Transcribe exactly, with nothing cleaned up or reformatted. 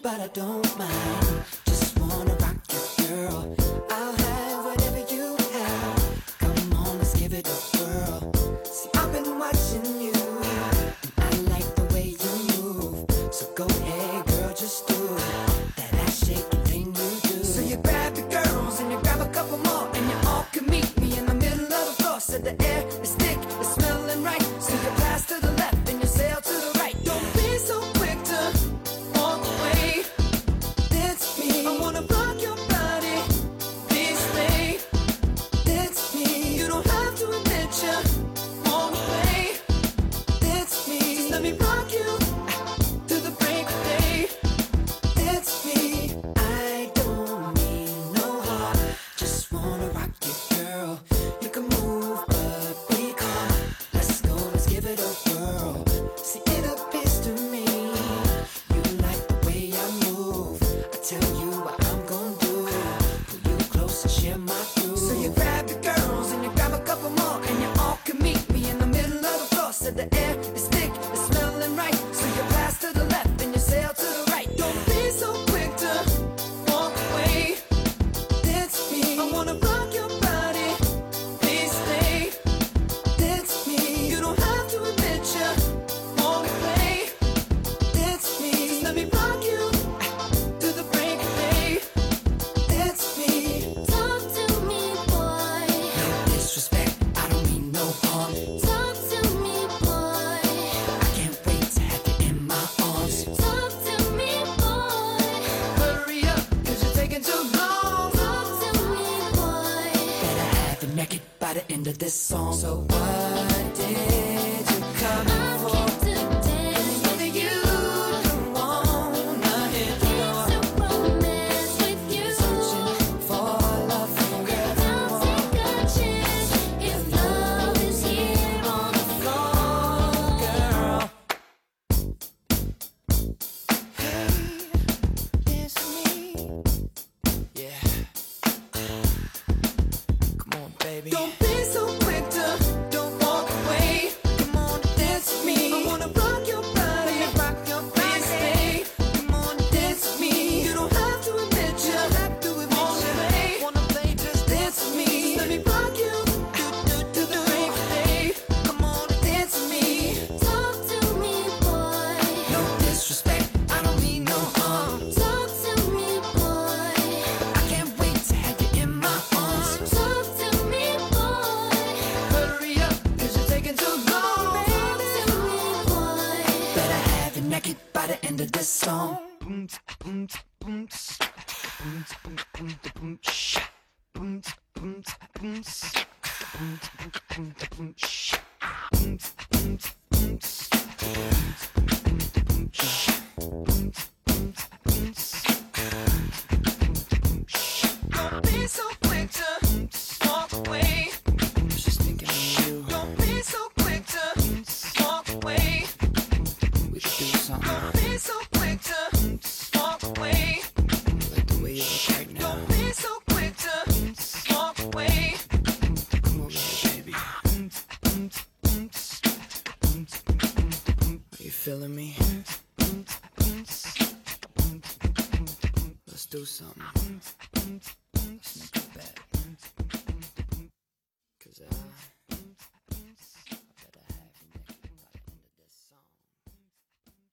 but I don't mind. Just wanna rock you, girl. I'll have whatever you have. Come on, let's give it a whirl. See, I've been watching you, and I like the way you move. So go ahead, girl, just do that ass shaking thing you do. So you grab your girls and you grab a couple more, and you all can meet me in the middle of the floor. So the air is thick, it's smelling right. So you pass to the left and you sail to the right. Don't be so quick to walk away. That's me. I wanna rock your body. Please stay. That's me. You don't have to admit you walk away. That's me. Just let me rock you to the break of day. That's me. I don't need no heart. Just wanna rock you, girl. You can move, but be calm. Let's go, let's give it a whirl. See, it appears to me you like the way I move. I tell you what I'm gonna do. Pull you close and share my groove. So you grab your girls and you grab a couple more, and you all can meet me in the middle of the floor. So the air is thick, it's smelling right. So you pass to the left and you sail to the right. Don't be so quick to walk away. That's me. I wanna rock your body. Please stay. That's me. You don't have to admit you walk away. That's me. Just let me rock you to the break of day. That's me. Talk to me, boy. No disrespect, I don't mean no harm. Talk to me, boy. I can't wait to have you in my arms. Talk to me, boy. Hurry up, cause you're taking too long. Talk to me, boy. Better have you naked by the end of this song. So what did you come I for? came to dance Whether you don't wanna hit the door. to romance with you. Searching for love from girl. Now take a chance if love is here on the floor. Girl. Hey, it's me. Yeah. Come on, baby. Don't be so quick to don't walk away. Come on, dance with me. I wanna rock your body, rock your body. Please stay. Come on, dance with me. You don't have to admit you have to admit you away. Wanna play, just dance with me. Let me rock you do, do, to the break of day. Come on, dance with me. Talk to me, boy. No disrespect, I don't mean no harm. Talk to me, boy. I can't wait to have you in my arms. Talk to me, boy. Hurry up, cause you're taking too long. Talk to me, boy. Better have you naked by the end of this song. Don't be so quick to walk away. I was just thinking of you. Don't be so quick to walk away. We could do something. Don't be so quick to walk away. Like the way you look right now. Don't be so quick to walk away. Come over here, baby. Are you feeling me? Let's do something.